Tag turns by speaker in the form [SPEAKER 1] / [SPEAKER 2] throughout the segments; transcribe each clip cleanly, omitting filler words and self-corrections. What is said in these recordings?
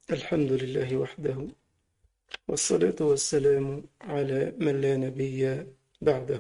[SPEAKER 1] الحمد لله وحده، والصلاة والسلام على من لا نبي بعده.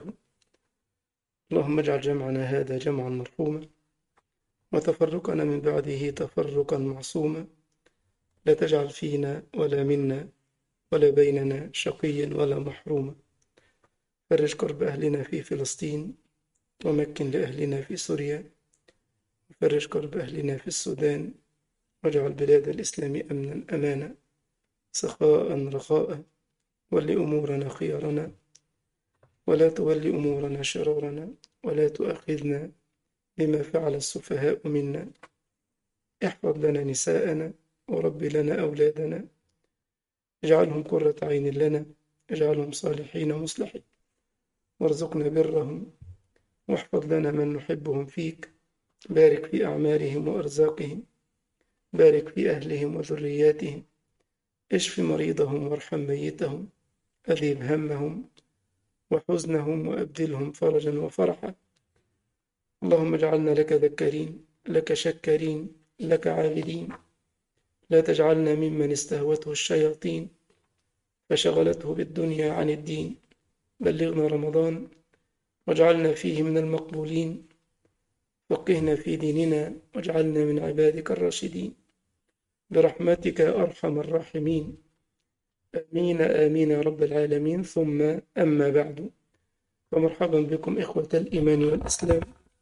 [SPEAKER 1] اللهم اجعل جمعنا هذا جمعا مرحوما، وتفرقنا من بعده تفرقا معصوما. لا تجعل فينا ولا منا ولا بيننا شقيا ولا محروما. فرج كرب أهلنا في فلسطين، ومكن لأهلنا في سوريا، وفرج كرب أهلنا في السودان، واجعل بلاد الإسلام أمنا أمانا، سخاء رخاء. ول أمورنا خيارنا، ولا تول أمورنا شرارنا، ولا تؤاخذنا بما فعل السفهاء منا. احفظ لنا نساءنا، ورب لنا أولادنا، اجعلهم قرة عين لنا، اجعلهم صالحين مصلحين، وارزقنا برهم، واحفظ لنا من نحبهم فيك. بارك في أعمارهم وأرزاقهم، بارك في أهلهم وذرياتهم، اشف مريضهم وارحم ميتهم، أذهب همهم وحزنهم، وأبدلهم فرجا وفرحا. اللهم اجعلنا لك ذكارين، لك شكارين، لك عابدين. لا تجعلنا ممن استهوته الشياطين فشغلته بالدنيا عن الدين. بلغنا رمضان واجعلنا فيه من المقبولين. فقهنا في ديننا واجعلنا من عبادك الراشدين، برحمتك يا أرحم الراحمين. آمين آمين يا رب العالمين. ثم أما بعد، فمرحبا بكم إخوة الإيمان والإسلام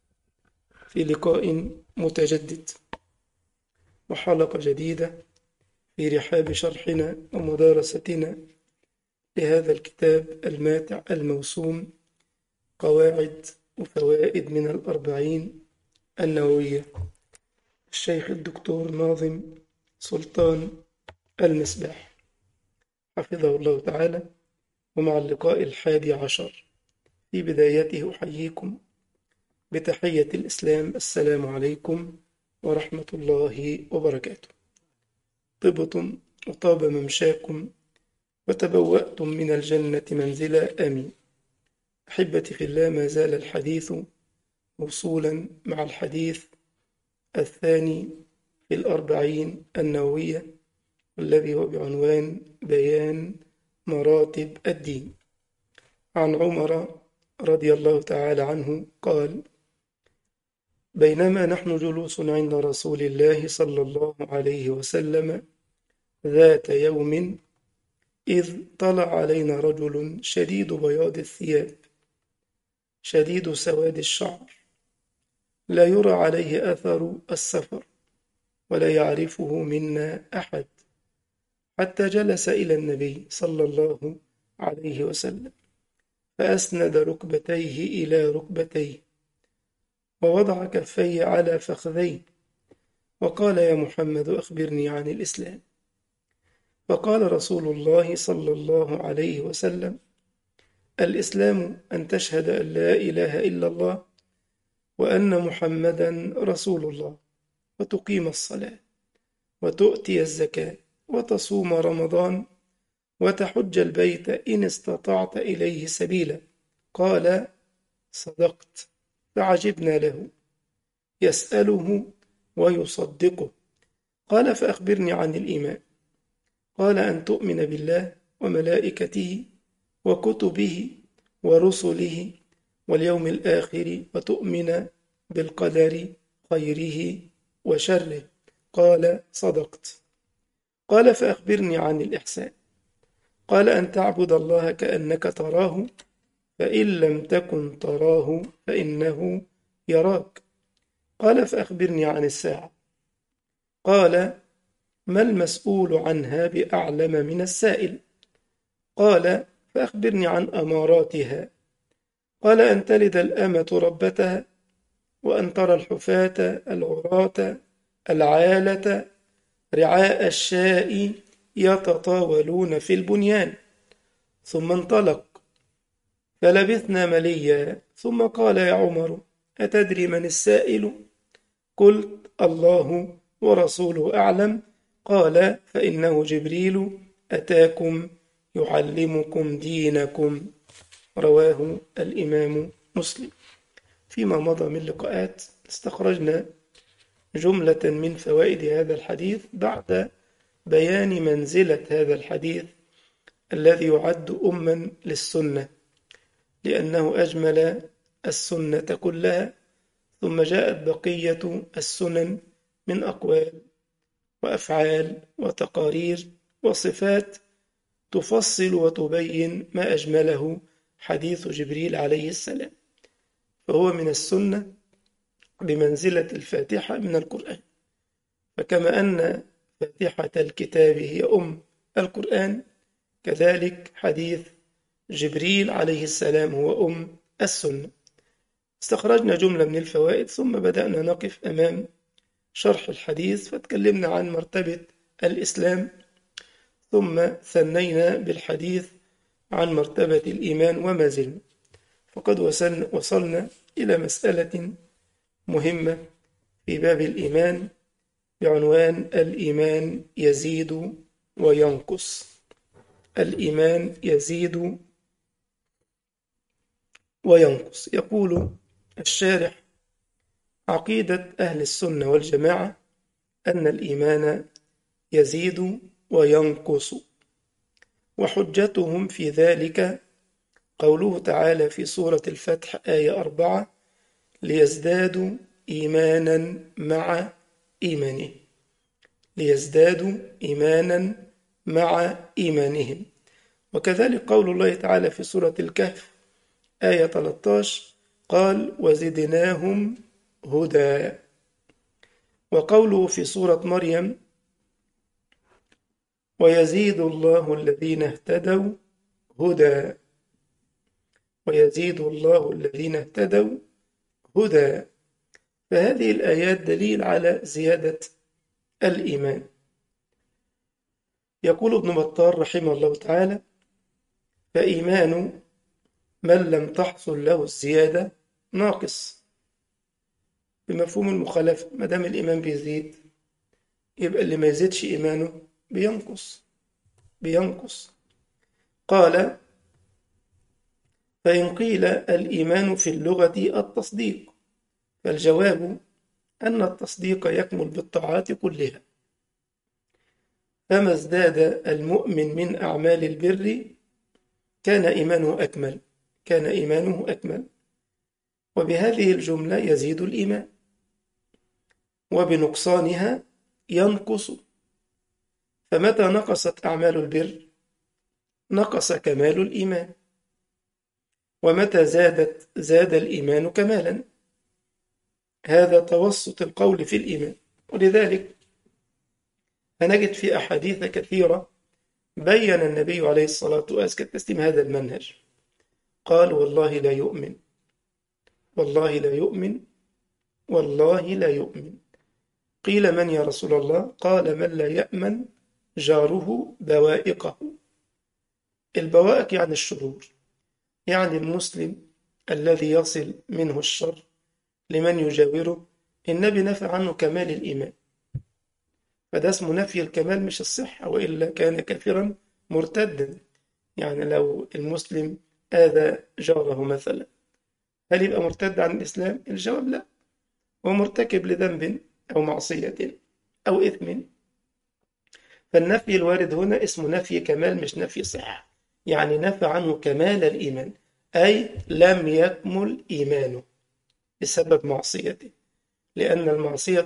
[SPEAKER 1] في لقاء متجدد وحلقة جديدة في رحاب شرحنا ومدارستنا لهذا الكتاب الماتع الموسوم، قواعد وفوائد من الأربعين النووية، الشيخ الدكتور ناظم سلطان المصباح حفظه الله تعالى. ومع اللقاء 11 في بدايته أحييكم بتحية الإسلام: السلام عليكم ورحمة الله وبركاته. طبتم وطاب ممشاكم، وتبوأتم من الجنة منزلا، آمين. أحبتي في الله، ما زال الحديث موصولا مع الحديث الثاني في الأربعين النووية، والذي هو بعنوان بيان مراتب الدين. عن عمر رضي الله تعالى عنه قال: بينما نحن جلوس عند رسول الله صلى الله عليه وسلم ذات يوم، إذ طلع علينا رجل شديد بياض الثياب شديد سواد الشعر، لا يرى عليه أثر السفر، ولا يعرفه منا أحد، حتى جلس إلى النبي صلى الله عليه وسلم، فأسند ركبتيه إلى ركبتيه، ووضع كفيه على فخذيه، وقال: يا محمد، أخبرني عن الإسلام. فقال رسول الله صلى الله عليه وسلم: الإسلام أن تشهد أن لا إله إلا الله وأن محمدا رسول الله، وتقيم الصلاة، وتؤتي الزكاة، وتصوم رمضان، وتحج البيت إن استطعت إليه سبيلا. قال: صدقت. فعجبنا له، يسأله ويصدقه. قال: فأخبرني عن الإيمان. قال: أن تؤمن بالله وملائكته وكتبه ورسله واليوم الآخر، وتؤمن بالقدر خيره وشره. قال: صدقت. قال: فأخبرني عن الإحسان. قال: أن تعبد الله كأنك تراه، فإن لم تكن تراه فإنه يراك. قال: فأخبرني عن الساعة. قال: ما المسؤول عنها بأعلم من السائل. قال: فأخبرني عن أماراتها. قال: أن تلد الأمة ربتها، وأن ترى الحفاة العراة العالة رعاء الشاء يتطاولون في البنيان. ثم انطلق، فلبثنا مليا، ثم قال: يا عمر، أتدري من السائل؟ قلت: الله ورسوله أعلم. قال: فإنه جبريل أتاكم يعلمكم دينكم. رواه الإمام مسلم. فيما مضى من لقاءات استخرجنا جملة من فوائد هذا الحديث بعد بيان منزلة هذا الحديث الذي يعد أما للسنة، لأنه أجمل السنة كلها، ثم جاءت بقية السنن من أقوال وأفعال وتقارير وصفات تفصل وتبين ما أجمله حديث جبريل عليه السلام، فهو من السنة بمنزلة الفاتحة من القرآن. فكما أن فاتحة الكتاب هي أم القرآن، كذلك حديث جبريل عليه السلام هو أم السنة. استخرجنا جملة من الفوائد ثم بدأنا نقف أمام شرح الحديث، فتكلمنا عن مرتبة الإسلام، ثم ثنينا بالحديث عن مرتبة الإيمان وما زلنا، فقد وصلنا إلى مسألة مهمة في باب الإيمان بعنوان الإيمان يزيد وينقص. الإيمان يزيد وينقص. يقول الشارح: عقيدة أهل السنة والجماعة أن الإيمان يزيد وينقص، وحجتهم في ذلك قوله تعالى في سورة الفتح آية 4: ليزدادوا إيمانا مع إيمانهم، ليزدادوا إيمانا مع إيمانهم. وكذلك قول الله تعالى في سورة الكهف آية 13: قال وزدناهم هدى. وقوله في سورة مريم: ويزيد الله الذين اهتدوا هدى، ويزيد الله الذين اهتدوا هدى. فهذه الآيات دليل على زيادة الإيمان. يقول ابن بطال رحمه الله تعالى: فإيمان من لم تحصل له الزيادة ناقص، بمفهوم المخالفة، ما دام الإيمان بيزيد يبقى اللي ما يزيدش إيمانه بينقص. قال: فإن قيل الإيمان في اللغة التصديق، فالجواب أن التصديق يكمل بالطاعات كلها، فما ازداد المؤمن من أعمال البر كان إيمانه أكمل، وبهذه الجملة يزيد الإيمان، وبنقصانها ينقص. فمتى نقصت أعمال البر نقص كمال الإيمان، ومتى زاد الإيمان كمالا. هذا توسط القول في الإيمان. ولذلك هنجد في أحاديث كثيرة بين النبي عليه الصلاة والسلام هذا المنهج. قال: والله لا يؤمن، والله لا يؤمن، والله لا يؤمن. قيل: من يا رسول الله؟ قال: من لا يأمن جاره بوائقه. البوائق يعني الشرور، يعني المسلم الذي يصل منه الشر لمن يجاوره. النبي نفى عنه كمال الإيمان، فده اسمه نفي الكمال مش الصحة، وإلا كان كافرا مرتدا. يعني لو المسلم آذى جاره مثلا، هل يبقى مرتد عن الإسلام؟ الجواب لا، هو مرتكب لذنب أو معصية أو إثم. فالنفي الوارد هنا اسمه نفي كمال مش نفي صحة، يعني نفى عنه كمال الإيمان، أي لم يكمل إيمانه بسبب معصيته، لأن المعصية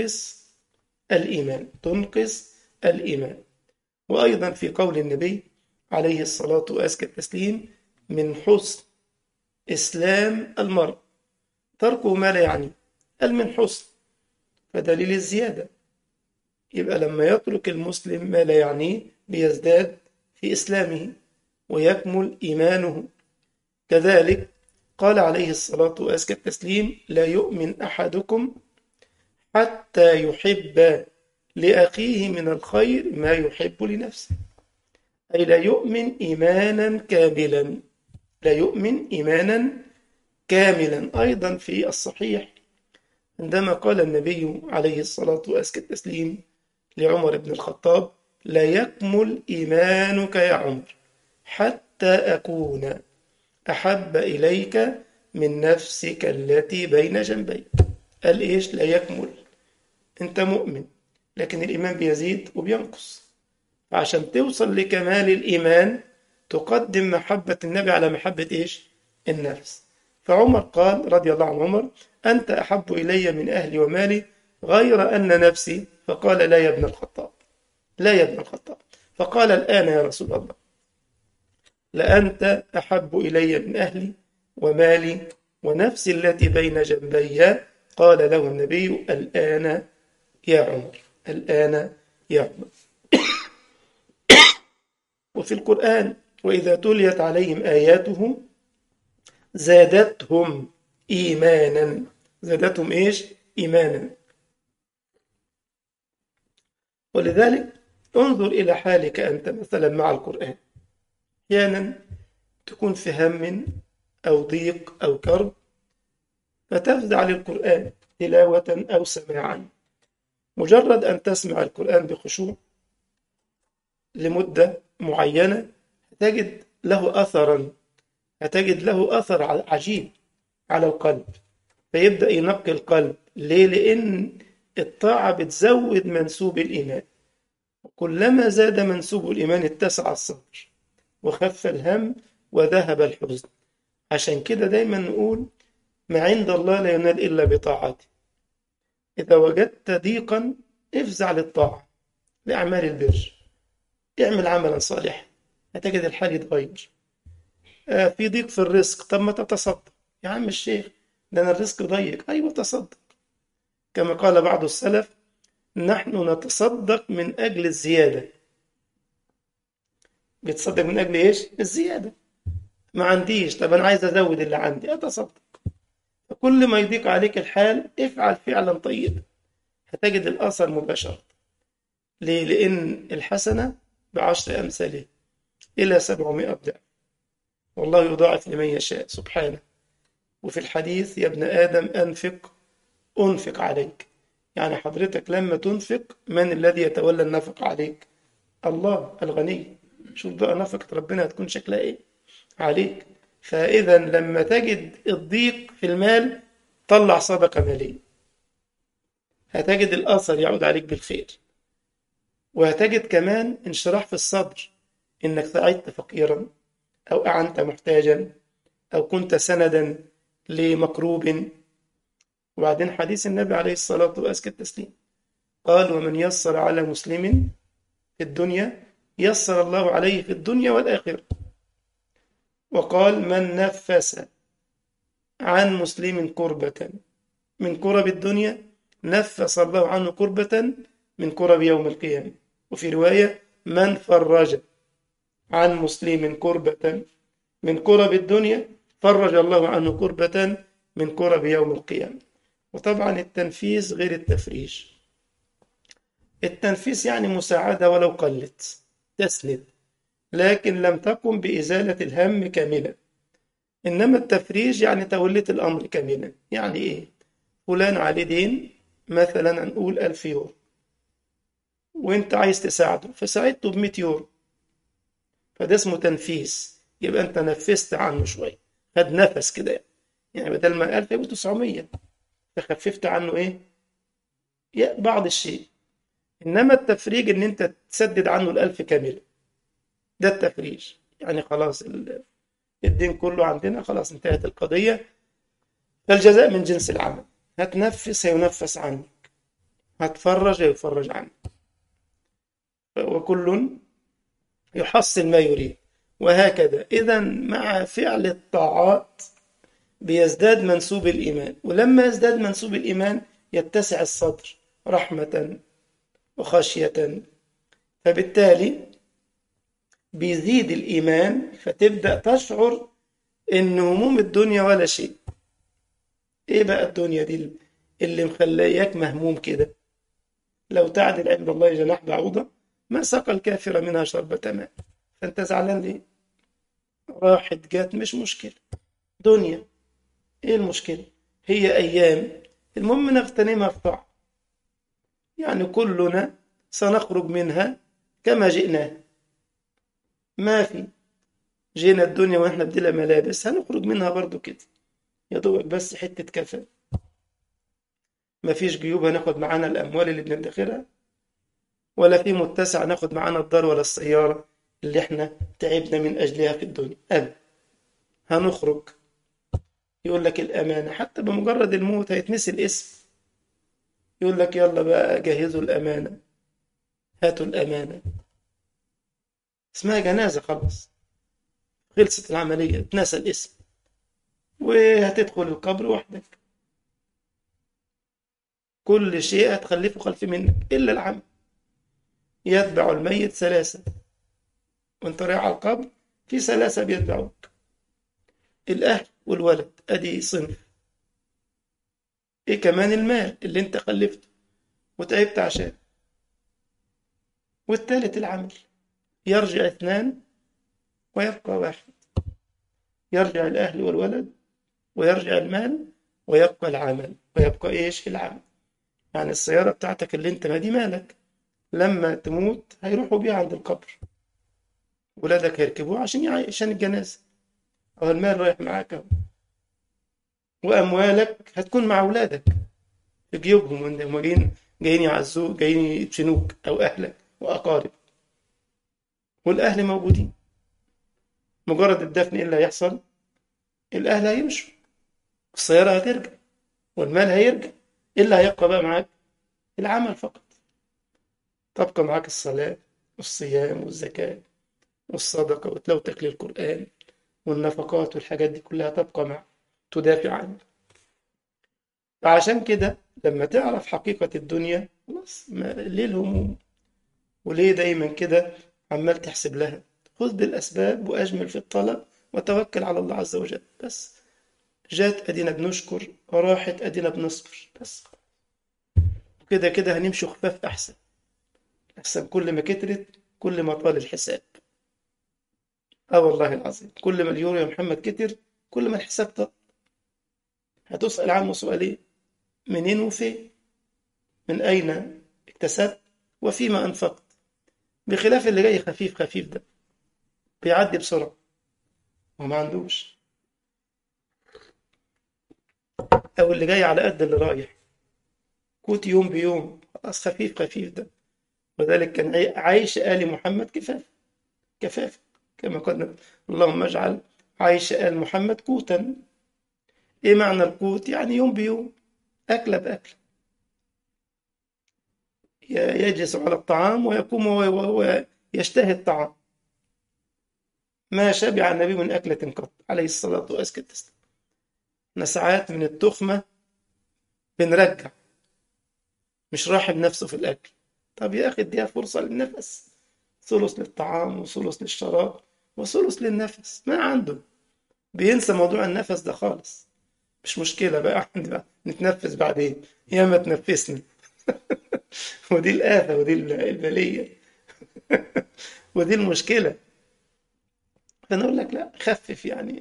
[SPEAKER 1] تنقص الإيمان. وأيضا في قول النبي عليه الصلاة والتسليم: من حسن إسلام المرء تركه ما لا يعني، قال من حسن، فدليل الزيادة. يبقى لما يترك المسلم ما لا يعنيه بيزداد في إسلامه ويكمل إيمانه. كذلك قال عليه الصلاة والتسليم: لا يؤمن أحدكم حتى يحب لأخيه من الخير ما يحب لنفسه، أي لا يؤمن إيمانا كاملا، لا يؤمن إيمانا كاملا. أيضا في الصحيح عندما قال النبي عليه الصلاة والتسليم لعمر بن الخطاب: لا يكمل إيمانك يا عمر حتى أكون أحب إليك من نفسك التي بين جنبيك. قال إيش؟ لا يكمل. أنت مؤمن لكن الإيمان بيزيد وبينقص، فعشان توصل لكمال الإيمان تقدم محبة النبي على محبة إيش؟ النفس. فعمر قال رضي الله عن عمر: أنت أحب إلي من أهلي ومالي غير أن نفسي. فقال: لا يا ابن الخطاب، لا يا ابن الخطاب. فقال: الآن يا رسول الله، لأنت أحب إلي من أهلي ومالي ونفسي التي بين جنبي. قال له النبي: الآن يا عمر، الآن يا عمر. وفي القرآن: وإذا تليت عليهم آياته زادتهم إيمانا. زادتهم إيش؟ إيمانا. ولذلك انظر إلى حالك أنت مثلا مع القرآن. أحيانا تكون في هم أو ضيق أو كرب فتفزع للقرآن تلاوة أو سماعا. مجرد أن تسمع القرآن بخشوع لمدة معينة هتجد له أثرا، هتجد له أثر عجيب على القلب، فيبدأ ينقي القلب. ليه؟ لأن الطاعة بتزود منسوب الإيمان، كلما زاد منسوب الإيمان اتسع الصدر وخف الهم وذهب الحزن. عشان كده دايما نقول: ما عند الله لا ينال إلا بطاعته. إذا وجدت ضيقا افزع للطاعة، لأعمال البر، اعمل عملا صالحا هتجد الحال يتغير. في ضيق في الرزق، طب ما تتصدق يا عم الشيخ، ده أنا الرزق ضيق. أيوة تصدق، كما قال بعض السلف: نحن نتصدق من أجل الزيادة. بتصدق من أجل إيش؟ الزيادة. ما عنديش، طب أنا عايز أزود اللي عندي، أتصدق. فكل ما يضيق عليك الحال افعل فعلا طيبا هتجد الأثر مباشرة. ليه؟ لأن الحسنة بعشر أمثالها إلى 700 ضعف، والله يضاعف لمن يشاء سبحانه. وفي الحديث: يا ابن آدم أنفق عليك. يعني حضرتك لما تنفق من الذي يتولى النفق عليك؟ الله الغني. شوف بقى نفقة ربنا هتكون شكلها إيه عليك. فإذا لما تجد الضيق في المال طلع صدقة مالية، هتجد الأثر يعود عليك بالخير. وهتجد كمان انشراح في الصدر، إنك ساعدت فقيرا أو أعنت محتاجا أو كنت سندا لمكروب. وبعدين حديث النبي عليه الصلاة وأزكى التسليم قال: ومن يسر على مسلم في الدنيا يسر الله عليه في الدنيا والآخرة. وقال: من نفس عن مسلم كربة من كرب الدنيا نفس الله عنه كربة من كرب يوم القيامة. وفي رواية: من فرج عن مسلم كربة من كرب الدنيا فرج الله عنه كربة من كرب يوم القيامة. وطبعا التنفيذ غير التفريج. التنفيذ يعني مساعدة ولو قلت، تسند، لكن لم تقم بإزالة الهم كاملا. إنما التفريج يعني توليت الأمر كاملا. يعني إيه؟ فلان عليه دين مثلا نقول 1000 يورو، وانت عايز تساعده فساعدته ب100 يورو، فده اسمه تنفيذ. يبقى انت نفذت عنه شوية، خد نفس كده، يعني بدل ما 1000 يبقى 900، فخففت عنه ايه؟ بعض الشيء. انما التفريج ان انت تسدد عنه ال1000 كاملة، ده التفريج. يعني خلاص الدين كله عندنا، خلاص انتهت القضية. فالجزاء من جنس العمل، هتنفس هينفس عنك، هتفرج هيفرج عنك، وكل يحصل ما يريد. وهكذا إذا مع فعل الطاعات بيزداد منسوب الإيمان، ولما يزداد منسوب الإيمان يتسع الصدر رحمة وخشية، فبالتالي بيزيد الإيمان، فتبدأ تشعر إن هموم الدنيا ولا شيء. إيه بقى الدنيا دي اللي مخلياك مهموم كده؟ لو تعدل عند الله جناح بعوضة ما سقى الكافر منها شربة ماء. فأنت زعلان ليه؟ راحت جات مش مشكلة، دنيا، إيه المشكلة؟ هي أيام، المهم نغتنمها في طاعة. يعني كلنا سنخرج منها كما جئنا، ما في جينا الدنيا وإحنا بدنا ملابس، هنخرج منها برضو كده يا دوبك بس حتة كفن، ما فيش جيوب هناخد معانا الأموال اللي بندخرها، ولا في متسع ناخد معانا الدار ولا السيارة اللي احنا تعبنا من أجلها في الدنيا أبدا. هنخرج، يقول لك الأمانة، حتى بمجرد الموت هيتنسي الاسم، يقول لك يلا بقى جهزوا الأمانة، هاتوا الأمانة، اسمها جنازة خلاص، خلصت العملية، اتنسى الاسم، وهتدخل القبر وحدك. كل شيء هتخلفه خلف منك إلا العمل. يتبع الميت ثلاثة، وانت رايح على القبر في ثلاثة بيتبعوك: الأهل والولد، أدي صنف. إيه كمان؟ المال اللي انت خلفته وتعبت عشان. والتالت العمل، يرجع اثنان ويبقى واحد. يرجع الأهل والولد، ويرجع المال، ويبقى العمل. ويبقى إيش؟ العمل. يعني السيارة بتاعتك اللي انت، ما دي مالك، لما تموت هيروحوا بيها عند القبر، ولادك هيركبوه عشان الجنازة، أو المال رايح معاك أهو. وأموالك هتكون مع أولادك في جيوبهم، هم جايين يعزوك، جايين يدفنوك، أو أهلك وأقارب. والأهل موجودين، مجرد الدفن إيه اللي هيحصل؟ الأهل هيمشوا، السيارة هترجع، والمال هيرجع. إيه اللي هيبقى بقى معاك؟ العمل فقط. تبقى معاك الصلاة والصيام والزكاة والصدقة وتلاوتك للقرآن والنفقات والحاجات دي كلها تبقى معك، تدافع عنك. فعشان كده لما تعرف حقيقة الدنيا خلاص، ليه الهموم؟ وليه دايما كده عمال تحسب لها؟ خذ بالأسباب وأجمل في الطلب، وتوكل على الله عز وجل بس. جات أدينا بنشكر، راحت أدينا بنصبر بس. كده كده هنمشي خفاف أحسن. أحسن كل ما كترت كل ما طال الحساب. آه والله العظيم، كل ما اليورو يا محمد كتر كل ما الحساب طال. هتسأل عنه سؤالين: منين وفين؟ من أين اكتسبت وفيما أنفقت؟ بخلاف اللي جاي خفيف خفيف ده، بيعدي بسرعة وما عندوش، أو اللي جاي على قد اللي رايح، كوت يوم بيوم، خلاص خفيف خفيف ده. وذلك كان عيش آل محمد كفاف كفاف، كما قلنا: اللهم اجعل عيش آل محمد قوتا. إيه معنى القوت؟ يعني يوم بيوم، أكلة بأكلة، يجلس على الطعام ويقوم ويشتهي الطعام. ما شبع النبي من أكلة قط عليه الصلاة وأزكى التسليم. احنا ساعات من التخمة بنرجع، مش راحب نفسه في الأكل. طب يا أخي اديها فرصة للنفس، ثلث للطعام وثلث للشراب وثلث للنفس. ما عنده، بينسى موضوع النفس ده خالص. مش مشكلة بقى، عندي بقى نتنفس بعدين، يا ما تنفسني. ودي الآفة، ودي البلية، ودي المشكلة. فنقول لك لا، خفف يعني.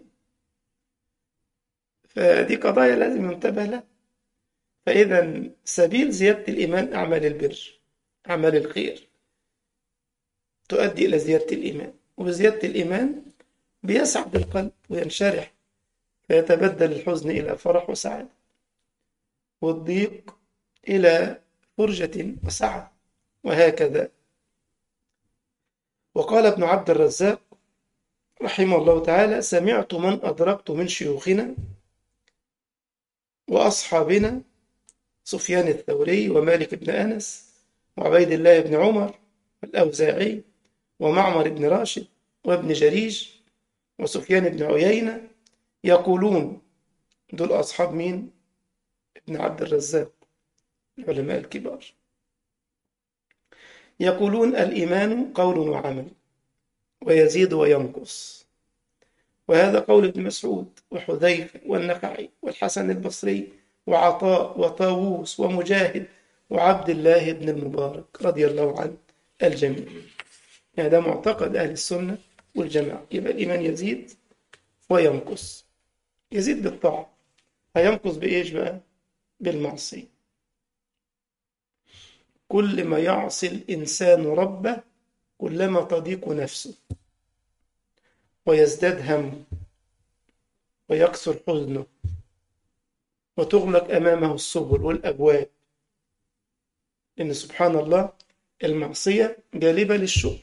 [SPEAKER 1] فدي قضايا لازم ينتبه لها. فإذا سبيل زيادة الإيمان أعمال البر، أعمال الخير، تؤدي إلى زيادة الإيمان. وبزيادة الإيمان بيسعد القلب وينشرح، فيتبدل الحزن إلى فرح وسعادة، والضيق إلى فرجة وسعة، وهكذا. وقال ابن عبد الرزاق رحمه الله تعالى: سمعت من أدركت من شيوخنا وأصحابنا سفيان الثوري ومالك بن أنس وعبيد الله بن عمر والأوزاعي ومعمر بن راشد وابن جريج وسفيان بن عيينة يقولون. دول أصحاب مين؟ ابن عبد الرزاق، العلماء الكبار. يقولون: الإيمان قول وعمل، ويزيد وينقص. وهذا قول ابن مسعود وحذيفة والنخعي والحسن البصري وعطاء وطاووس ومجاهد وعبد الله بن المبارك رضي الله عن الجميع. يعني ده معتقد أهل السنة والجماعة. يبقى الإيمان يزيد وينقص. يزيد بالطاعة، هينقص بإيش بقى؟ بالمعصية. كل ما يعصي الإنسان ربه كلما تضيق نفسه ويزداد همه ويكثر حزنه وتغلق أمامه السبل والأبواب. إن سبحان الله المعصية جالبة للشؤم،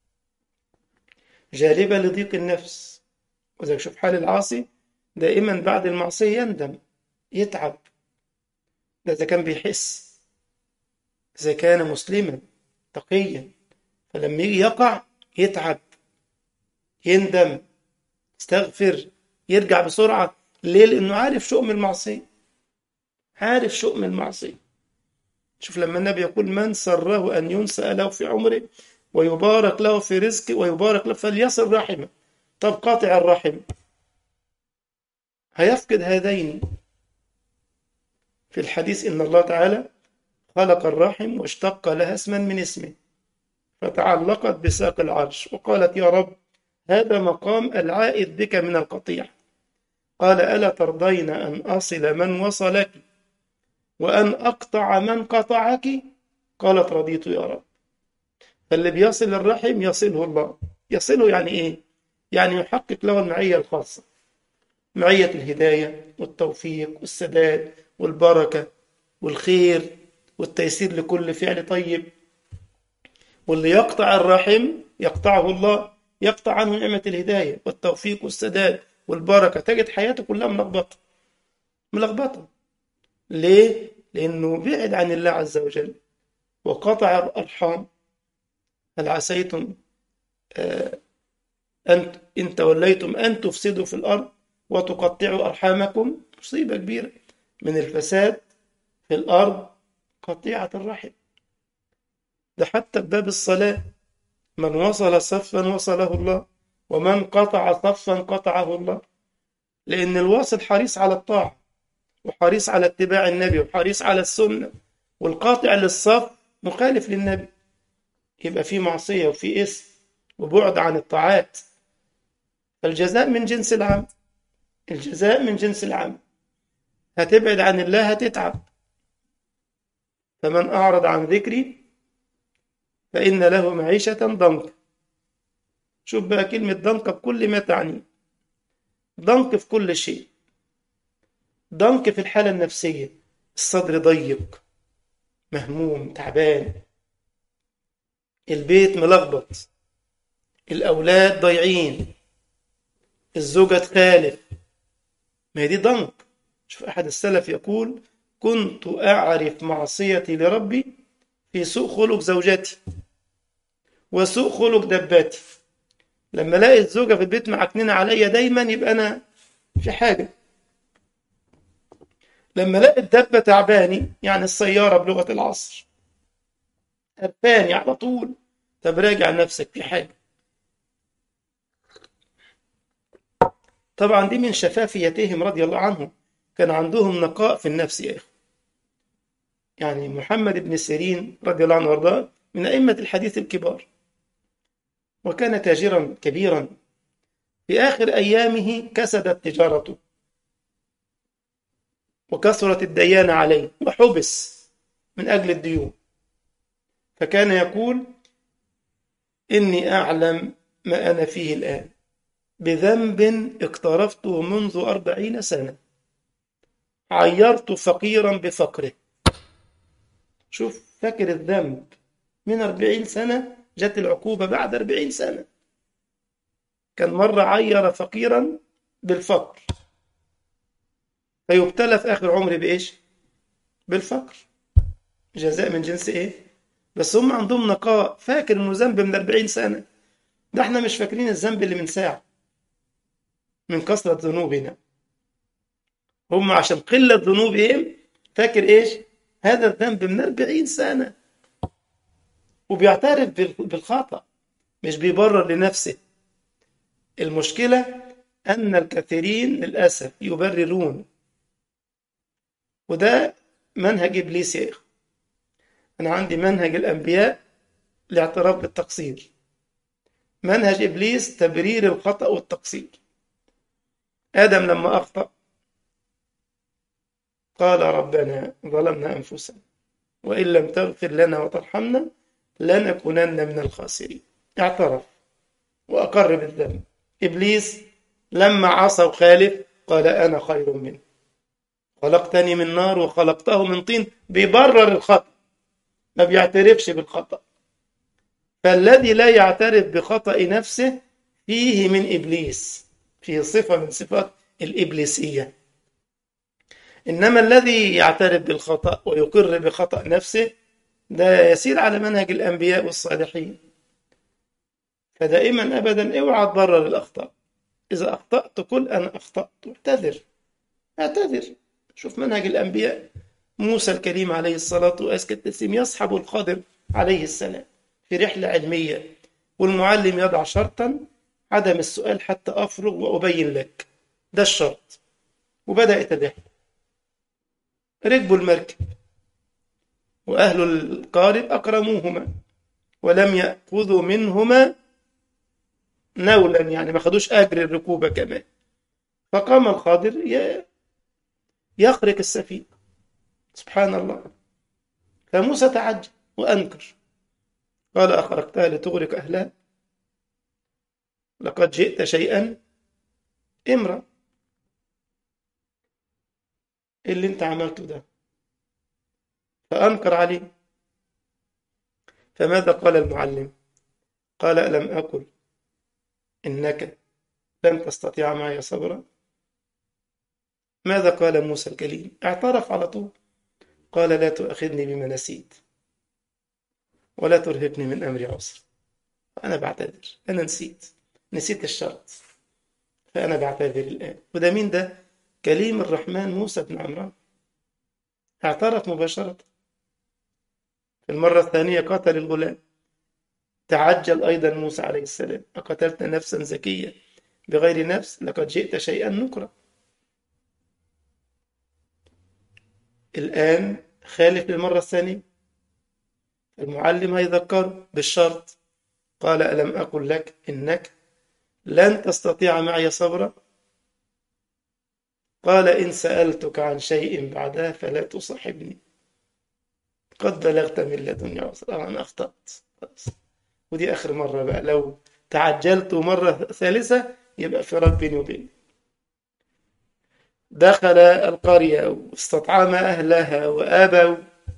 [SPEAKER 1] جالبة لضيق النفس. وإذا شوف حال العاصي دائما بعد المعصية يندم، يتعب. ده إذا كان بيحس، إذا كان مسلما تقيا، فلما يجي يقع يتعب، يندم، يستغفر، يرجع بسرعة. ليه؟ لأنه عارف شؤم المعصية، عارف شؤم المعصية. شوف لما النبي يقول من سره أن ينسأ له في عمره ويبارك له في رزقه ويبارك له فليصل رحمه. طب قاطع الرحم هيفقد هذين. في الحديث إن الله تعالى خلق الرحم واشتق لها اسما من اسمه فتعلقت بساق العرش وقالت يا رب هذا مقام العائد بك من القطيع. قال ألا ترضين أن أصل من وصلك وأن أقطع من قطعك؟ قالت رضيت يا رب. فاللي بيصل الرحم يصله الله. يصله يعني إيه؟ يعني يحقق له المعية الخاصة، معية الهداية والتوفيق والسداد والبركة والخير والتيسير لكل فعل طيب. واللي يقطع الرحم يقطعه الله، يقطع عنه نعمة الهداية والتوفيق والسداد والبركة. تجد حياته كلها ملخبطة ملخبطة. ليه؟ لأنه بعد عن الله عز وجل وقطع الأرحام. هل عسيتم إن توليتم أن تفسدوا في الأرض وتقطعوا أرحامكم؟ مصيبة كبيرة من الفساد في الأرض قطيعة الرحم. ده حتى باب الصلاة، من وصل صفا وصله الله ومن قطع صفا قطعه الله. لأن الواصل حريص على الطاعة وحريص على اتباع النبي وحريص على السنة، والقاطع للصف مخالف للنبي، يبقى في معصية وفي إثم وبعد عن الطاعات. فالجزاء من جنس العمل، الجزاء من جنس العمل. هتبعد عن الله هتتعب. فمن أعرض عن ذكري فإن له معيشة ضنكا. شوف بقى كلمة ضنك بكل ما تعني. ضنك في كل شيء، ضنك في الحالة النفسية، الصدر ضيق، مهموم، تعبان، البيت ملخبط، الأولاد ضايعين، الزوجة تخالف. ما هي دي ضنك. شوف أحد السلف يقول كنت أعرف معصيتي لربي في سوء خلق زوجتي وسوء خلق دباتي. لما الاقي الزوجة في البيت معكننة عليا دايما يبقى أنا في حاجة. لما الاقي الدبة تعباني، يعني السيارة بلغة العصر، قرفاني على طول، طب راجع نفسك في حاجة. طبعا دي من شفافيتهم رضي الله عنهم، كان عندهم نقاء في النفس يا إخوة. يعني محمد بن سيرين رضي الله عنه وارضاه من أئمة الحديث الكبار، وكان تاجرا كبيرا. في آخر أيامه كسدت تجارته وكثرت الديانة عليه وحبس من أجل الديون. فكان يقول إني أعلم ما أنا فيه الآن بذنب اقترفته منذ 40 سنة عيرت فقيرا بفقره. شوف فاكر الذنب من 40 سنة، جت العقوبة بعد 40 سنة. كان مرة عير فقيرا بالفقر، فيبتلى في آخر عمره بإيش؟ بالفقر. جزاء من جنس إيه؟ بس هم عندهم نقاء، فاكر إنه ذنب من 40 سنة. ده احنا مش فاكرين الذنب اللي من ساعة من كثرة ذنوبنا. هم عشان قلة ذنوبهم فاكر إيش؟ هذا الذنب من 40 سنة، وبيعترف بالخطأ، مش بيبرر لنفسه. المشكلة أن الكثيرين للأسف يبررون، وده منهج إبليس يا إخوة. أنا عندي منهج الأنبياء الاعتراف بالتقصير، منهج إبليس تبرير الخطأ والتقصير. آدم لما أخطأ قال ربنا ظلمنا أنفسنا وإن لم تغفر لنا وترحمنا لنكونن من الخاسرين. اعترف وأقر بالذنب. إبليس لما عصى وخالف قال أنا خير منه خلقتني من نار وخلقته من طين. بيبرر الخطأ، ما بيعترفش بالخطأ. فالذي لا يعترف بخطأ نفسه فيه من إبليس، فيه صفة من صفات الإبليسية. إنما الذي يعترف بالخطأ ويقر بخطأ نفسه ده يسير على منهج الأنبياء والصالحين. فدائما أبدا اوعى تبرر الأخطاء. إذا أخطأت قل أنا أخطأت، اعتذر، اعتذر. شوف منهج الأنبياء، موسى الكريم عليه الصلاة وأزكى التسليم يصحب الخضر عليه السلام في رحلة علمية، والمعلم يضع شرطا: عدم السؤال حتى أفرغ وأبين لك. ده الشرط. وبدأت الرحلة، ركبوا المركب، وأهل القارب أكرموهما ولم يأخذوا منهما نولا، يعني ما خدوش أجر الركوبة كمان. فقام الخضر يخرق السفينة، سبحان الله. فموسى تعجب وأنكر، قال: أخرقتها لتغرق أهلها؟ لقد جئت شيئا إمرا. إيه اللي أنت عملته ده؟ فأنكر عليه. فماذا قال المعلم؟ قال: ألم أقل إنك لن تستطيع معي صبرا؟ ماذا قال موسى الكليم؟ اعترف على طول، قال: لا تؤاخذني بما نسيت ولا ترهقني من أمري عسر. أنا بعتذر، أنا نسيت الشرط، فأنا بعتذر الآن. وده مين ده؟ كليم الرحمن موسى بن عمران، اعترف مباشرة. في المرة الثانية قتل الغلام، تعجل أيضا موسى عليه السلام: أقتلت نفسا زكية بغير نفس لقد جئت شيئا نكرا. الآن خالف للمرة الثانية، المعلم هيذكره بالشرط. قال: ألم أقل لك إنك لن تستطيع معي صبرا؟ قال: إن سألتك عن شيء بعدها فلا تصاحبني، قد بلغت من لدني عذرا. أنا أخطأت خلاص. ودي آخر مرة بقى، لو تعجلت مرة ثالثة يبقى فراق بيني وبينك. دخل القرية واستطعم أهلها وآبوا،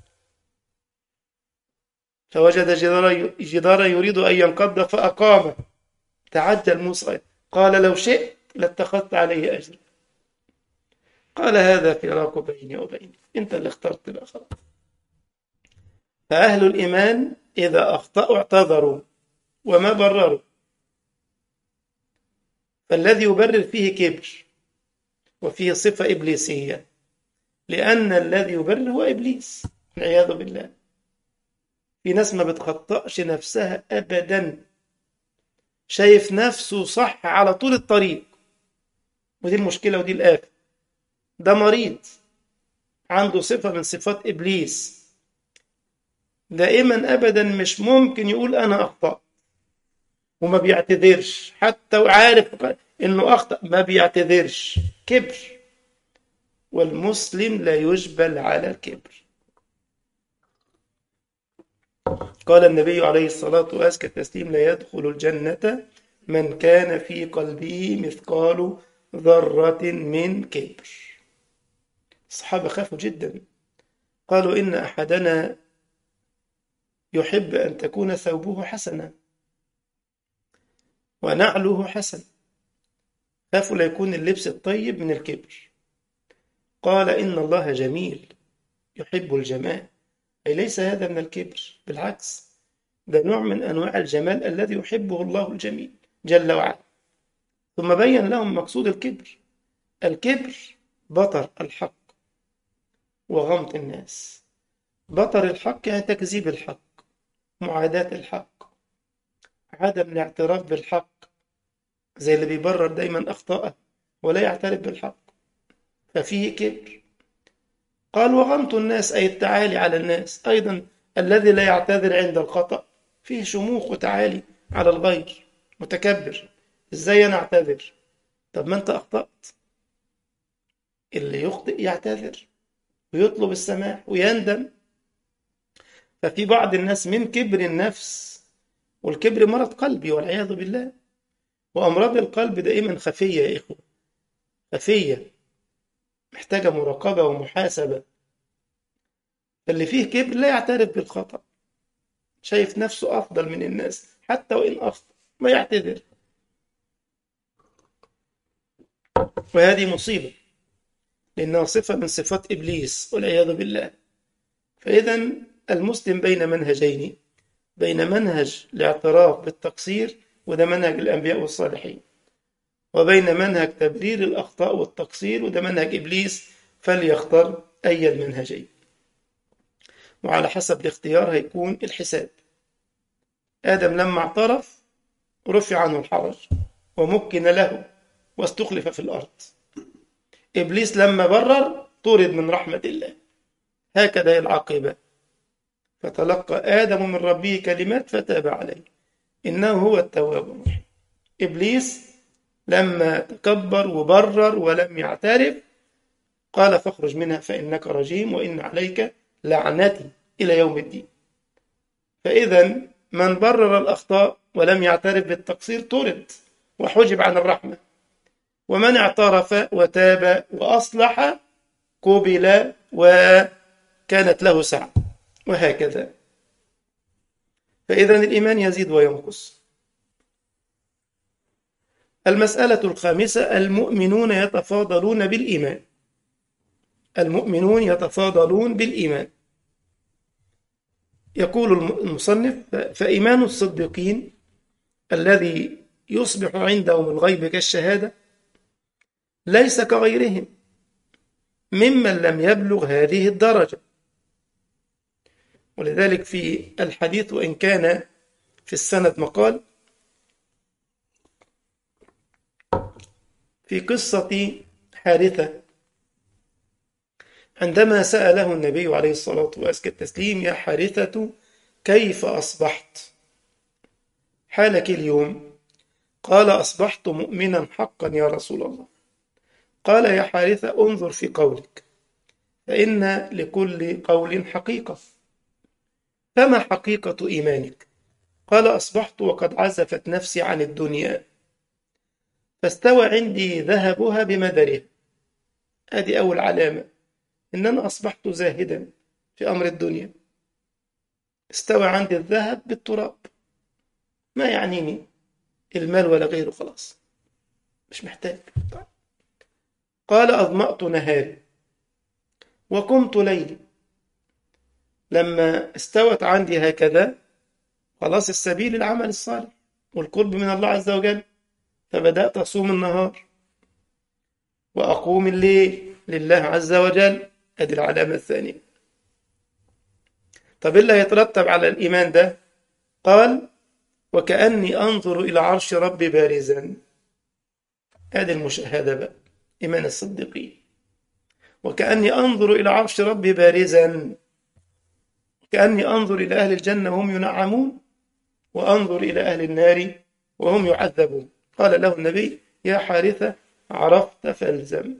[SPEAKER 1] فوجد جدارا يريد أن ينقض فأقامه. تعجل موسى، قال: لو شئت لاتخذت عليه أجرا. قال: هذا فراق بيني وبينك، أنت اللي اخترت بقى خلاص. فأهل الإيمان إذا أخطأوا اعتذروا وما برروا. فالذي يبرر فيه كبر وفيه صفة إبليسية، لأن الذي يبرر هو إبليس والعياذ بالله. في ناس ما بتخطئش نفسها أبدا، شايف نفسه صح على طول الطريق، ودي المشكلة ودي الآفة. ده مريض، عنده صفة من صفات إبليس. دائما أبدا مش ممكن يقول أنا أخطأ، وما بيعتذرش حتى وعارف إنه أخطأ، ما بيعتذرش. كبر، والمسلم لا يجبل على الكبر. قال النبي عليه الصلاة وأزكى التسليم: لا يدخل الجنة من كان في قلبه مثقال ذرة من كبر. الصحابة خافوا جدا، قالوا: إن أحدنا يحب أن تكون ثوبه حسنا ونعله حسن. خافوا لا يكون اللبس الطيب من الكبر. قال: إن الله جميل يحب الجمال، أي ليس هذا من الكبر، بالعكس، ده نوع من أنواع الجمال الذي يحبه الله الجميل جل وعلا. ثم بين لهم مقصود الكبر. الكبر بطر الحق وغمط الناس. بطر الحق يعني تكذيب الحق، معاداة الحق، عدم الاعتراف بالحق، زي اللي بيبرر دايما أخطاءه ولا يعترف بالحق، ففيه كبر. قال: وغمط الناس أي التعالي على الناس. أيضا الذي لا يعتذر عند الخطأ فيه شموخ وتعالي على الغير، متكبر. إزاي أنا أعتذر؟ طب ما أنت أخطأت. اللي يخطئ يعتذر ويطلب السماح ويندم. ففي بعض الناس من كبر النفس، والكبر مرض قلبي والعياذ بالله. وأمراض القلب دائما خفية يا إخوة، خفية، محتاجة مراقبة ومحاسبة. فاللي فيه كبر لا يعترف بالخطأ، شايف نفسه أفضل من الناس حتى وإن أخطأ ما يعتذر. وهذه مصيبة لأنها صفة من صفات إبليس والعياذ بالله. فإذا المسلم بين منهجين، بين منهج الاعتراف بالتقصير وده منهج الأنبياء والصالحين، وبين منهج تبرير الأخطاء والتقصير وده منهج إبليس، فليختار أي المنهجين، وعلى حسب الاختيار هيكون الحساب. آدم لما اعترف رفع عنه الحرج ومكن له واستخلف في الأرض. إبليس لما برر طرد من رحمة الله. هكذا هي العاقبة. فتلقى آدم من ربه كلمات فتاب عليه إنه هو التواب الرحيم. إبليس لما تكبر وبرر ولم يعترف قال فاخرج منها فإنك رجيم وإن عليك لعنتي إلى يوم الدين. فإذا من برر الأخطاء ولم يعترف بالتقصير طرد وحجب عن الرحمة، ومن اعترف وتاب وأصلح قبل وكانت له سعة، وهكذا. فإذا الإيمان يزيد وينقص. المسألة الخامسة: المؤمنون يتفاضلون بالإيمان. المؤمنون يتفاضلون بالإيمان. يقول المصنف: فإيمان الصديقين الذي يصبح عندهم الغيب كالشهادة ليس كغيرهم ممن لم يبلغ هذه الدرجة. ولذلك في الحديث وإن كان في السند مقال في قصة حارثة عندما سأله النبي عليه الصلاة والتسليم: يا حارثة كيف أصبحت؟ حالك اليوم؟ قال: أصبحت مؤمنا حقا يا رسول الله. قال: يا حارثة انظر في قولك فإن لكل قول حقيقة. فما حقيقة إيمانك؟ قال: أصبحت وقد عزفت نفسي عن الدنيا فاستوى عندي ذهبها بمدرها. هذه أول علامة، إن أنا أصبحت زاهدا في أمر الدنيا. استوى عندي الذهب بالتراب، ما يعنيني المال ولا غيره، خلاص مش محتاج. قال: أظمأت نهاري وقمت ليلي. لما استوت عندي هكذا خلاص السبيل العمل الصالح والقرب من الله عز وجل، فبدأت أصوم النهار وأقوم الليل لله عز وجل. هذه العلامة الثانية. طب إيه اللي هيترتب على الإيمان ده؟ قال: وكأني أنظر إلى عرش ربي بارزا. هذه المشاهدة بقى إيمان الصديقين. وكأني أنظر إلى عرش ربي بارزا، كأني أنظر إلى أهل الجنة وهم ينعمون وأنظر إلى أهل النار وهم يعذبون. قال له النبي: يا حارثة عرفت فالزم.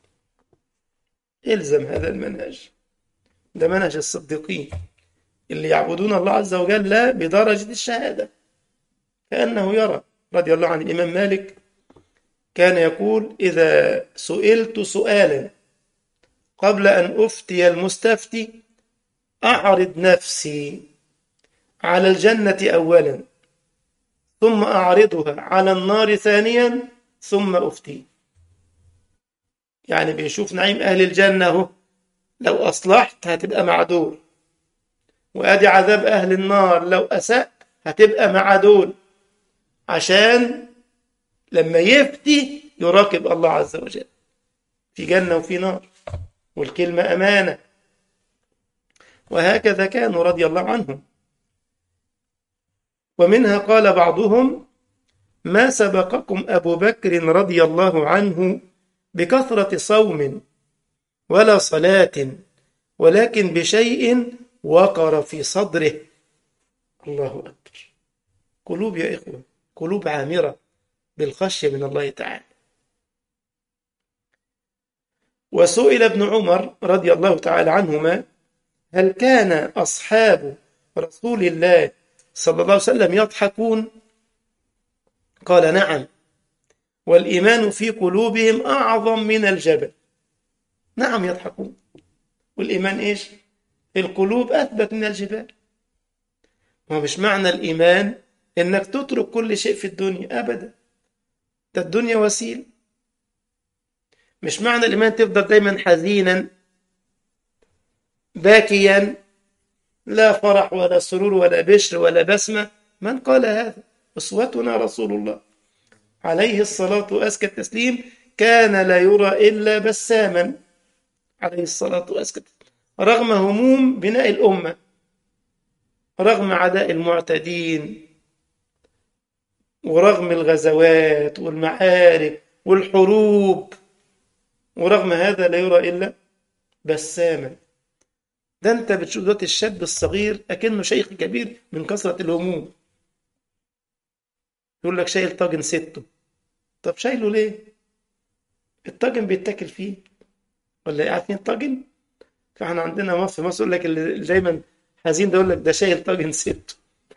[SPEAKER 1] الزم هذا المنهج، ده منهج الصديقين اللي يعبدون الله عز وجل لا بدرجة الشهادة. كأنه يرى. رضي الله عن الإمام مالك كان يقول: إذا سئلت سؤالا قبل أن أفتي المستفتي أعرض نفسي على الجنة أولا ثم أعرضها على النار ثانيا ثم أفتي. يعني بيشوف نعيم أهل الجنة هو، لو أصلحت هتبقى معدول، وأدي عذاب أهل النار لو أسأت هتبقى مع دول، عشان لما يفتي يراقب الله عز وجل في جنة وفي نار، والكلمة أمانة. وهكذا كانوا رضي الله عنهم. ومنها قال بعضهم: ما سبقكم أبو بكر رضي الله عنه بكثرة صوم ولا صلاة، ولكن بشيء وقر في صدره. الله أكبر. قلوب يا إخوة، قلوب عامرة بالخشية من الله تعالى. وسئل ابن عمر رضي الله تعالى عنهما: هل كان أصحاب رسول الله صلى الله عليه وسلم يضحكون؟ قال: نعم، والإيمان في قلوبهم أعظم من الجبل. نعم يضحكون، والإيمان إيش؟ القلوب أثبت من الجبال. هو مش معنى الإيمان إنك تترك كل شيء في الدنيا أبدا، ده الدنيا وسيلة. مش معنى الإيمان تفضل دايما حزينا باكيا، لا فرح ولا سرور ولا بشر ولا بسمة. من قال هذا؟ أسوتنا رسول الله عليه الصلاة وأزكى التسليم، كان لا يرى إلا بساما عليه الصلاة وأزكى التسليم، رغم هموم بناء الأمة، رغم عداء المعتدين، ورغم الغزوات والمعارك والحروب، ورغم هذا لا يرى إلا بساما. ده أنت بتشوف دلوقتي الشاب الصغير أكنه شيخ كبير من كثرة الهموم، يقول لك شايل طاجن سته. طب شايله ليه؟ الطاجن بيتاكل فيه ولا إيه؟ عارفين الطاجن؟ فاحنا عندنا في مصر يقول لك اللي دايما حزين ده يقول لك ده شايل طاجن سته.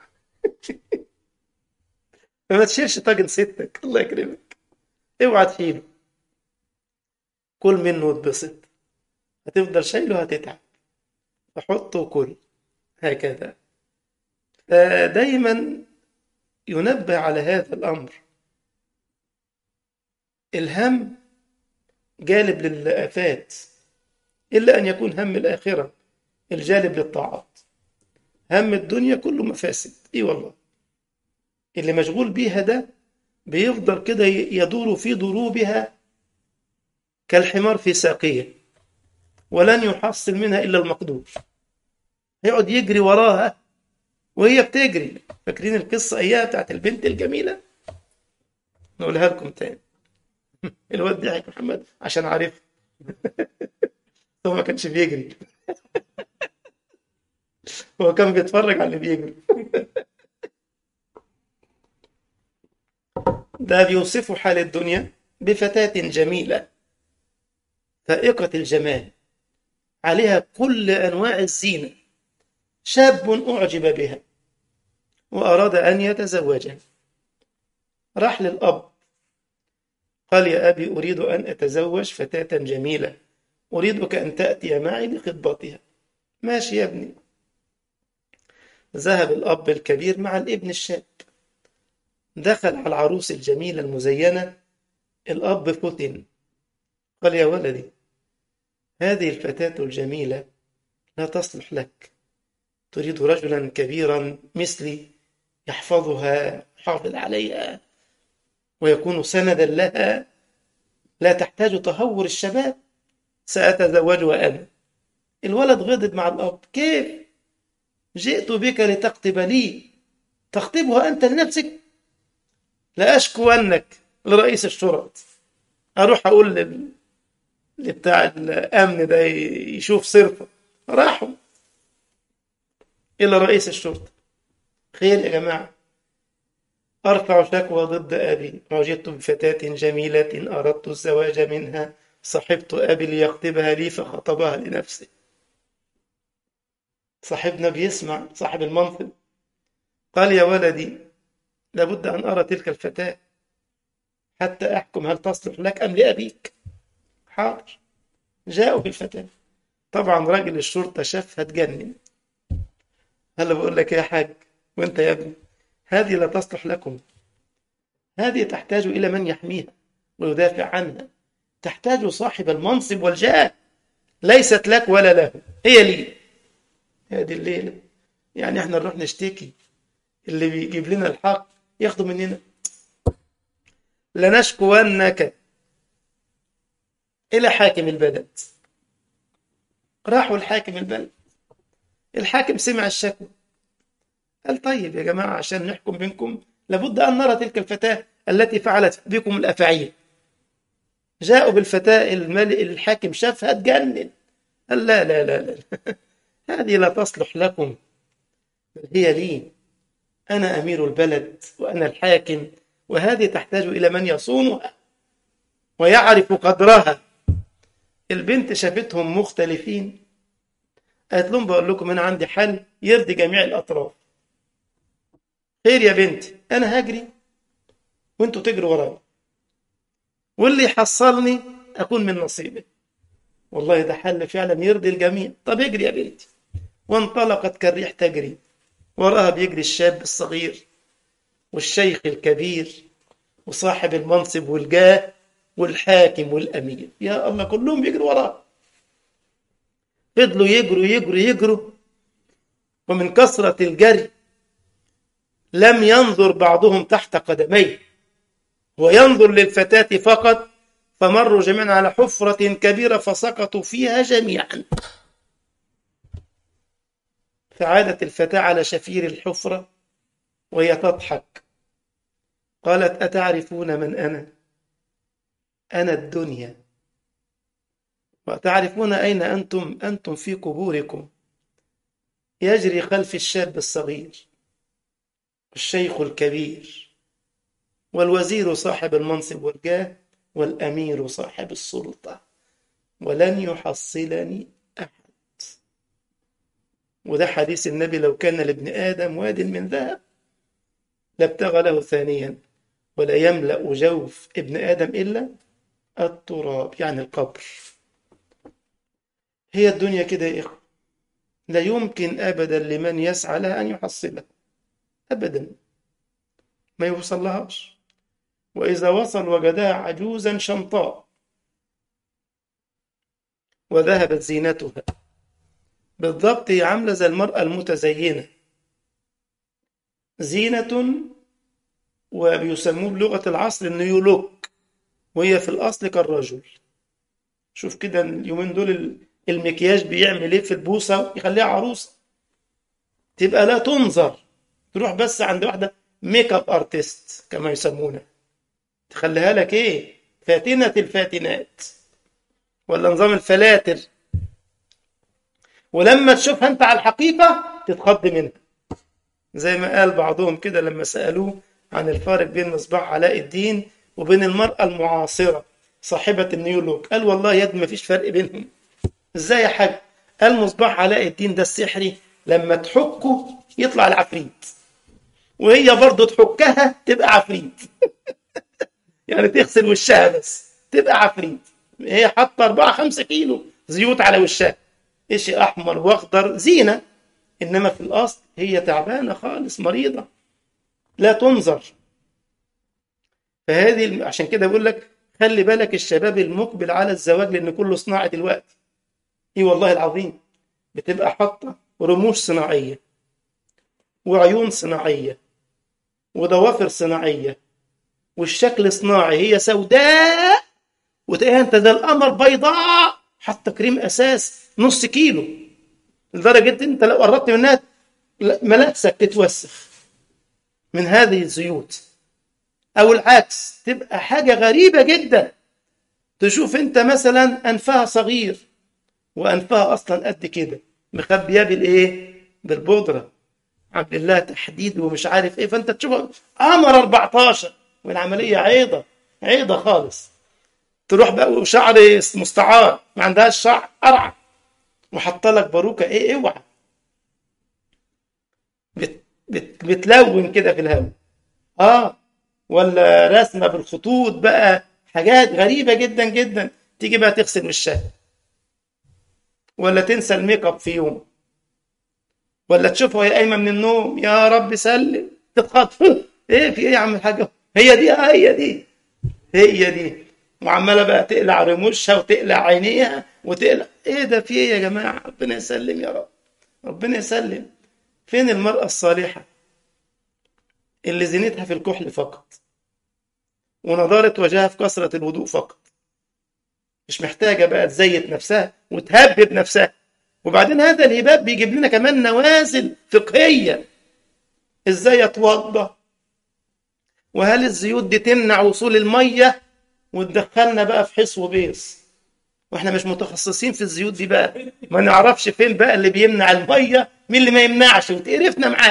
[SPEAKER 1] فما تشيلش طاجن ستك، الله يكرمك، اوعى تشيله، كل منه واتبسط. هتفضل شايله هتتعب، فحطه وكل، هكذا. فدايما ينبه على هذا الأمر. الهم جالب للآفات، إلا أن يكون هم الآخرة الجالب للطاعات. هم الدنيا كله مفاسد، إيه والله. اللي مشغول بيها ده بيفضل كده يدور في ضروبها كالحمار في ساقية، ولن يحصل منها إلا المقدور. يقعد يجري وراها وهي بتجري. فاكرين القصة إياها بتاعت البنت الجميلة؟ نقولها لكم تاني. الواد ضحك محمد عشان عارف هو ما كانش بيجري، هو كان بيتفرج على اللي بيجري. ده بيوصفوا حال الدنيا بفتاة جميلة فائقة الجمال، عليها كل أنواع الزينة، شاب أعجب بها وأراد أن يتزوجها. راح للأب قال: يا أبي، أريد أن أتزوج فتاة جميلة، أريدك أن تأتي معي لخطبتها. ماشي يا ابني. ذهب الأب الكبير مع الابن الشاب، دخل على العروس الجميلة المزينة. الأب فتن، قال: يا ولدي، هذه الفتاة الجميلة لا تصلح لك، تريد رجلا كبيرا مثلي يحفظها، يحافظ عليها، ويكون سندا لها، لا تحتاج تهور الشباب، سأتزوجها أنا. الولد غضب مع الأب: كيف؟ جئت بك لتخطب لي، تخطبها أنت لنفسك؟ لأشكونك لرئيس الشرطة، أروح أقول لبتاع الأمن ده يشوف صرفة. راحوا إلى رئيس الشرطة: خير يا جماعة، أرفع شكوى ضد أبي، وجدت بفتاة جميلة أردت الزواج منها، صحبت أبي ليخطبها لي فخطبها لنفسه. صاحبنا بيسمع، صاحب المنصب. قال: يا ولدي، لابد أن أرى تلك الفتاة حتى أحكم هل تصلح لك أم لأبيك. حاضر. جاءوا بالفتاة. طبعا راجل الشرطة شافها اتجنن. هلا بقول لك يا حاج وانت يا ابني، هذه لا تصلح لكم، هذه تحتاج إلى من يحميها ويدافع عنها، تحتاج صاحب المنصب والجاه، ليست لك ولا له، هي لي. هذه الليلة يعني احنا نروح نشتكي، اللي بيجيب لنا الحق ياخده مننا. لنشكونك إلى حاكم البلد. راحوا الحاكم البلد. الحاكم سمع الشكوى، قال: طيب يا جماعة، عشان نحكم بينكم لابد أن نرى تلك الفتاة التي فعلت بكم الأفاعيل. جاءوا بالفتاة، الحاكم شافها اتجنن، قال: لا لا لا لا، هذه لا تصلح لكم، بل هي لي، أنا أمير البلد وأنا الحاكم، وهذه تحتاج إلى من يصونها ويعرف قدرها. البنت شافتهم مختلفين، قالت لهم: بقول لكم أنا عندي حل يرضي جميع الأطراف. خير يا بنتي، أنا هجري وانتوا تجروا ورايا، واللي يحصلني أكون من نصيبه. والله ده حل فعلا يرضي الجميع. طب اجري يا بنتي. وانطلقت كالريح تجري وراها بيجري الشاب الصغير والشيخ الكبير وصاحب المنصب والجاه والحاكم والأمير، يا الله كلهم بيجروا وراه. فضلوا يجروا يجروا يجروا، ومن كثرة الجري لم ينظر بعضهم تحت قدميه وينظر للفتاة فقط، فمروا جميعا على حفرة كبيرة فسقطوا فيها جميعا. فعادت الفتاة على شفير الحفرة وهي تضحك، قالت: أتعرفون من أنا؟ أنا الدنيا، وتعرفون أين أنتم؟ أنتم في قبوركم. يجري خلف الشاب الصغير والشيخ الكبير والوزير صاحب المنصب والجاه والأمير صاحب السلطة، ولن يحصلني أحد. وده حديث النبي: لو كان لابن آدم واد من ذهب لابتغى له ثانيا، ولا يملأ جوف ابن آدم إلا التراب، يعني القبر. هي الدنيا كده يا إخوة، لا يمكن أبدا لمن يسعى لها أن يحصلها أبدا، ما يوصل لهاش. وإذا وصل وجدها عجوزا شمطاء وذهبت زينتها. بالضبط هي عاملة زي المرأة المتزينة، زينة، وبيسموه بلغة العصر النيو لوك، وهي في الأصل كالرجل. شوف كده اليومين دول المكياج بيعمل ايه في البوسة، يخليها عروسة، تبقى لا تنظر. تروح بس عند واحدة ميك اب ارتست كما يسمونها، تخليها لك ايه، فاتنة الفاتنات، ولا نظام الفلاتر. ولما تشوفها انت على الحقيقة تتخض منها، زي ما قال بعضهم كده لما سألوه عن الفارق بين مصباح علاء الدين وبين المرأة المعاصرة صاحبة النيو لوك، قال: والله يد ما فيش فرق بينهم. ازاي يا حاج؟ قال: مصباح علاء الدين ده السحري لما تحكه يطلع العفريت، وهي برضه تحكها تبقى عفريت. يعني تغسل وشها بس تبقى عفريت. هي حاطه 4 5 كيلو زيوت على وشها، ايش احمر واخضر زينه، انما في الاصل هي تعبانه خالص، مريضه لا تنظر. عشان كده بقول لك خلي بالك الشباب المقبل على الزواج، لان كله صناعه دلوقتي. اي والله العظيم، بتبقى حاطه رموش صناعيه وعيون صناعيه وضوافر صناعيه والشكل صناعي، هي سوداء وتلاقيها انت زي القمر بيضاء، حتى كريم اساس نص كيلو، لدرجه انت لو قربت منها ملابسك تتوسخ من هذه الزيوت. او العكس، تبقى حاجه غريبه جدا. تشوف انت مثلا انفها صغير وانفها اصلا قد كده، مخبيه بالايه، بالبودره، عامل لها تحديد ومش عارف ايه، فانت تشوفها قمر 14 والعمليه عيضه، عيضه خالص. تروح بقى وشعر مستعار، ما عندهاش شعر، قرعه، وحاطه لك باروكه، ايه اوعى، بتلون كده في الهواء. اه، ولا رسمه بالخطوط بقى، حاجات غريبه جدا جدا. تيجي بقى تغسل وشها، ولا تنسى الميك اب في يوم، ولا تشوفها وهي قايمه من النوم، يا رب سلم، تتخطف. ايه في ايه يا عم الحاج؟ هي دي، هي دي، هي دي. وعماله بقى تقلع رموشها وتقلع عينيها وتقلع، ايه ده، في ايه يا جماعه؟ ربنا يسلم يا رب، ربنا يسلم. فين المرأة الصالحة اللي زينتها في الكحل فقط ونضارة وجهها في كثرة الوضوء فقط، مش محتاجة بقى تزيت نفسها وتهبب نفسها؟ وبعدين هذا الهباب بيجيب لنا كمان نوازل فقهية، ازاي اتوضى، وهل الزيوت دي تمنع وصول المية وتدخلنا بقى في حص وبيص، واحنا مش متخصصين في الزيوت دي بقى، ما نعرفش فين بقى اللي بيمنع المية مين اللي ما يمنعش، وتقرفنا معاه.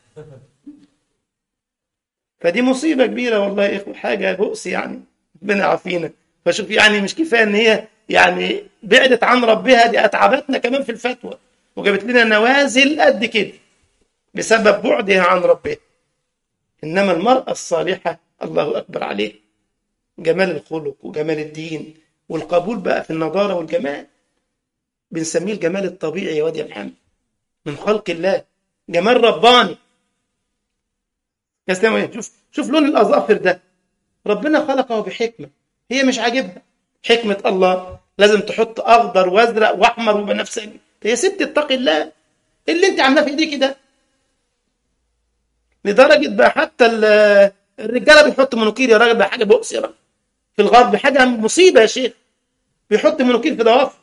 [SPEAKER 1] فدي مصيبة كبيرة والله يا إخوة، حاجة بؤس يعني، ربنا يعافينا. فشوف يعني مش كفاية إن هي يعني بعدت عن ربها، دي أتعبتنا كمان في الفتوى وجابت لنا نوازل قد كده بسبب بعدها عن ربها. إنما المرأة الصالحة الله أكبر عليه، جمال الخلق وجمال الدين والقبول بقى في النضارة والجمال، بنسميه الجمال الطبيعي يا واد يا محمد، من خلق الله. جمال رباني. شوف لون الأظافر ده، ربنا خلقه بحكمة، هي مش عاجبها حكمة الله، لازم تحط أخضر وأزرق وأحمر وبنفسجي. يا ست اتقي الله، إيه اللي أنت عاملاه في إيديكي ده؟ لدرجة بقى حتى الرجالة بيحطوا منوكير يا راجل، بقى حاجة بؤس يا راجل. في الغرب حاجة مصيبة يا شيخ، بيحط منوكير في ضوافر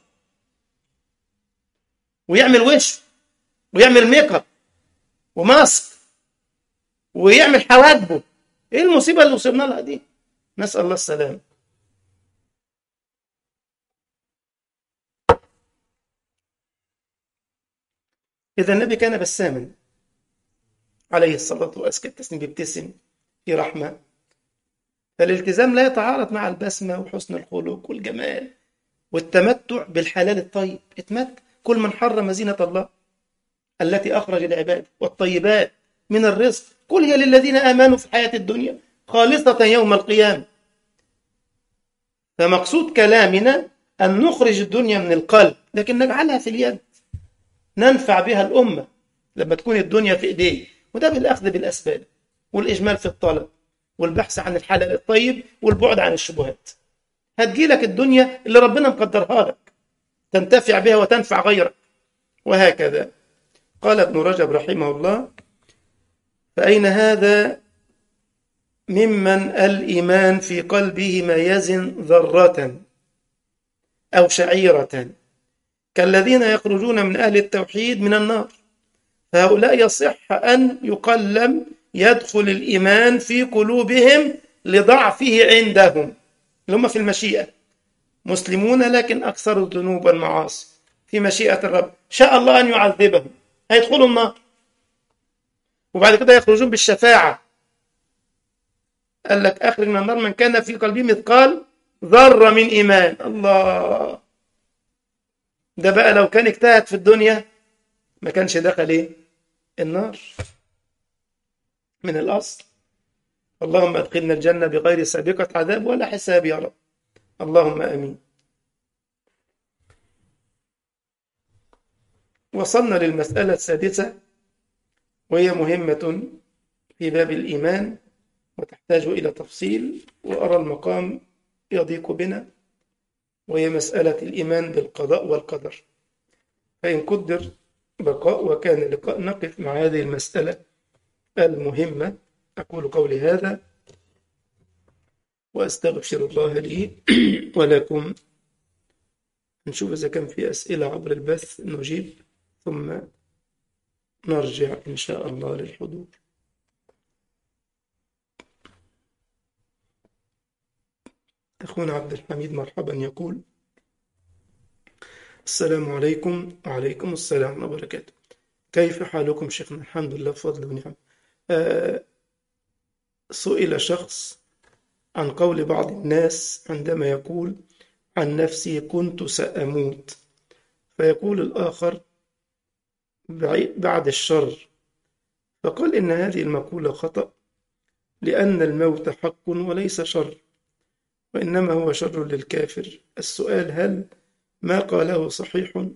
[SPEAKER 1] ويعمل وش ويعمل ميك اب وماسك ويعمل حواجبه. ايه المصيبة اللي وصلنا لها دي؟ نسأل الله السلام. إذا النبي كان بساما عليه الصلاة وأزكى التسليم، بيبتسم في رحمة. فالالتزام لا يتعارض مع البسمة وحسن الخلق والجمال والتمتع بالحلال الطيب. اتمتع. كل من حرم زينة الله التي أخرج العباد والطيبات من الرزق، كل هي للذين آمنوا في الحياة الدنيا خالصة يوم القيامة. فمقصود كلامنا أن نخرج الدنيا من القلب، لكن نجعلها في اليد، ننفع بها الأمة لما تكون الدنيا في إيديه. وده بالأخذ بالأسباب والإجمال في الطلب والبحث عن الحلال الطيب والبعد عن الشبهات. هتجيلك الدنيا اللي ربنا مقدرها لك، تنتفع بها وتنفع غيرك، وهكذا. قال ابن رجب رحمه الله: فأين هذا ممن الإيمان في قلبه ما يزن ذرة أو شعيرة، كالذين يخرجون من أهل التوحيد من النار، فهؤلاء يصح أن يقلم يدخل الإيمان في قلوبهم لضعفه عندهم، اللي هم في المشيئة مسلمون لكن أكثر الذنوب والمعاصي، في مشيئة الرب شاء الله أن يعذبهم، هيدخلوا النار، وبعد كده يخرجون بالشفاعة. قال لك: أخرج من النار من كان في قلبه مثقال ذرة من إيمان. الله، ده بقى لو كان اجتهد في الدنيا ما كانش دخل ايه؟ النار من الأصل. اللهم ادخلنا الجنة بغير سابقة عذاب ولا حساب يا رب، اللهم آمين. وصلنا للمسألة السادسة، وهي مهمة في باب الإيمان وتحتاج إلى تفصيل، وأرى المقام يضيق بنا، وهي مسألة الإيمان بالقضاء والقدر. فإن قدر بقاء وكان لقاء نقف مع هذه المسألة المهمة. أقول قولي هذا وأستغفر الله لي ولكم. نشوف إذا كان في أسئلة عبر البث نجيب، ثم نرجع إن شاء الله للحضور. أخونا عبد الحميد مرحبا، يقول: السلام عليكم. وعليكم السلام ورحمة الله وبركاته. كيف حالكم شيخنا؟ الحمد لله بفضل ونعم. سئل شخص عن قول بعض الناس عندما يقول عن نفسي كنت سأموت، فيقول الآخر بعد الشر، فقال إن هذه المقولة خطأ، لأن الموت حق وليس شر، وإنما هو شر للكافر. السؤال: هل ما قاله صحيح؟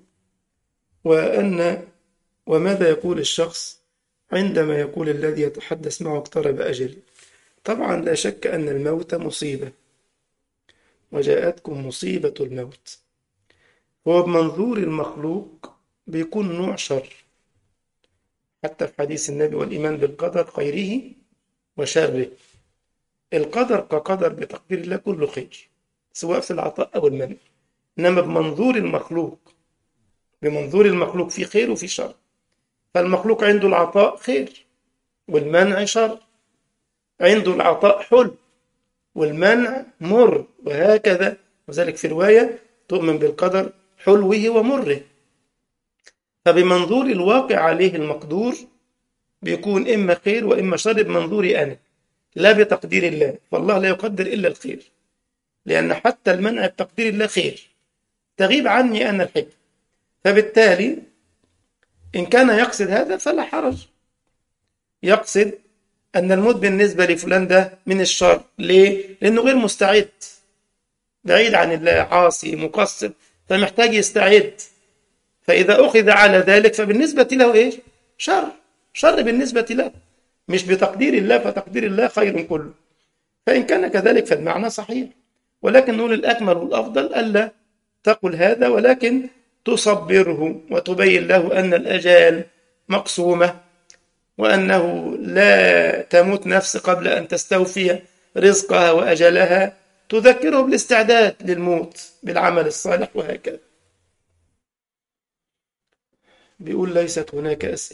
[SPEAKER 1] وماذا يقول الشخص عندما يقول الذي يتحدث معه اقترب أجلي؟ طبعا لا شك أن الموت مصيبة، وجاءتكم مصيبة الموت، هو بمنظور المخلوق بيكون نوع شر، حتى في حديث النبي: والإيمان بالقدر خيره وشره. القدر كقدر بتقدير الله كله خير، سواء في العطاء أو المنع، إنما بمنظور المخلوق في خير وفي شر. فالمخلوق عنده العطاء خير والمنع شر، عنده العطاء حلو والمنع مر، وهكذا. وذلك في رواية: تؤمن بالقدر حلوه ومره. فبمنظور الواقع عليه المقدور بيكون إما خير وإما شر بمنظوري أنا، لا بتقدير الله، فالله لا يقدر إلا الخير، لأن حتى المنع بتقدير الله خير، تغيب عني أنا الحكمة. فبالتالي إن كان يقصد هذا فلا حرج، يقصد أن الموت بالنسبة لفلان ده من الشر. ليه؟ لأنه غير مستعد، بعيد عن الله، عاصي مقصر، فمحتاج يستعد. فإذا أخذ على ذلك فبالنسبة له إيش؟ شر. شر بالنسبة له، مش بتقدير الله، فتقدير الله خير كله. فإن كان كذلك فالمعنى صحيح، ولكن نقول الأكمل والأفضل ألا تقل هذا، ولكن تصبره وتبين له أن الأجال مقسومة، وأنه لا تموت نفس قبل أن تستوفي رزقها وأجلها، تذكره بالاستعداد للموت بالعمل الصالح وهكذا. بيقول ليست هناك أسئلة.